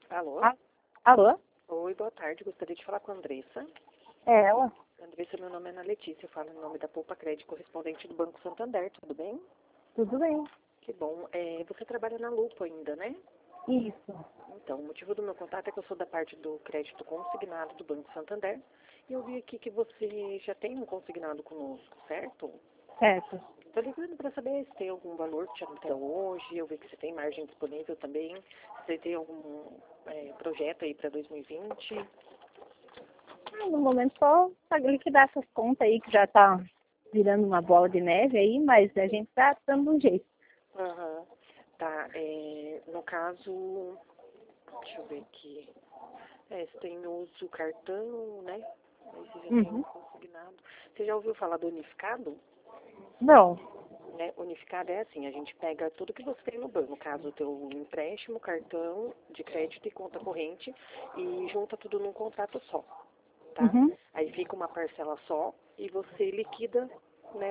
Alô? Alô? Oi, boa tarde. Gostaria de falar com a Andressa. É ela? Andressa, meu nome é Ana Letícia. Eu falo em nome da Poupa Crédito, correspondente do Banco Santander. Tudo bem? Tudo bem. Que bom. Você trabalha na Lupo ainda, né? Isso. Então, o motivo do meu contato é que eu sou da parte do crédito consignado do Banco Santander. E eu vi aqui que você já tem um consignado conosco, certo? Certo. Estou ligando para saber se tem algum valor que te até hoje. Eu vi que você tem margem disponível também. Se você tem algum projeto aí para 2020. No momento só pra liquidar essas contas aí que já tá virando uma bola de neve aí, mas a gente tá dando um jeito. Aham. Tá, no caso, deixa eu ver aqui. Você tem uso cartão, né? Aí você já tem Uhum. consignado. Você já ouviu falar do unificado? Não. Né? Unificado é assim, a gente pega tudo que você tem no banco, no caso o teu empréstimo, cartão de crédito e conta corrente, e junta tudo num contrato só, tá? Uhum. Aí fica uma parcela só e você liquida, né,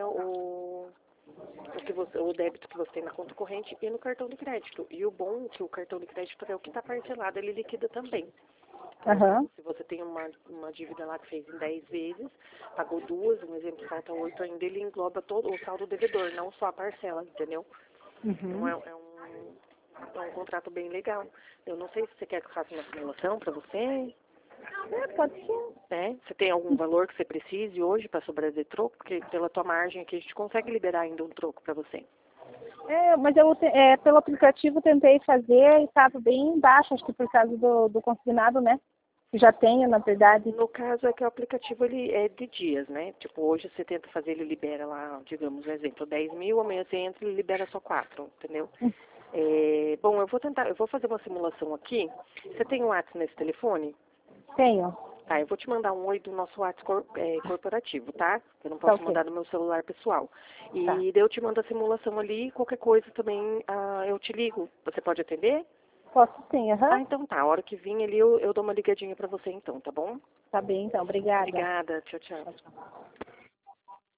o débito que você tem na conta corrente e no cartão de crédito. E o bom é que o cartão de crédito é o que está parcelado, ele liquida também. Por Aham. exemplo, se você tem uma dívida lá que fez em 10 vezes, pagou duas, um exemplo, falta 8 ainda, ele engloba todo o saldo devedor, não só a parcela, entendeu? Então Uhum. é um contrato bem legal. Eu não sei se você quer que eu faça uma simulação para você. Pode ser. Você tem algum valor que você precise hoje para sobrar de troco? Porque pela tua margem aqui a gente consegue liberar ainda um troco para você. Mas eu pelo aplicativo tentei fazer e estava bem baixo, acho que por causa do consignado, né? Que já tenho, na verdade. No caso é que o aplicativo ele é de dias, né? Tipo, hoje você tenta fazer, ele libera lá, digamos, um exemplo, 10 mil, amanhã você entra e ele libera só 4, entendeu? Bom, eu vou fazer uma simulação aqui. Você tem um WhatsApp nesse telefone? Tenho. Tá, eu vou te mandar um oi do nosso WhatsApp corporativo, tá? Eu não Tá posso ok. mandar no meu celular pessoal. Tá. E daí eu te mando a simulação ali, qualquer coisa também eu te ligo. Você pode atender? Posso sim, Ah, aham. então tá. A hora que vir ali eu dou uma ligadinha pra você então, tá bom? Tá bem, então. Obrigada. Obrigada. Tchau, tchau. Tchau, tchau.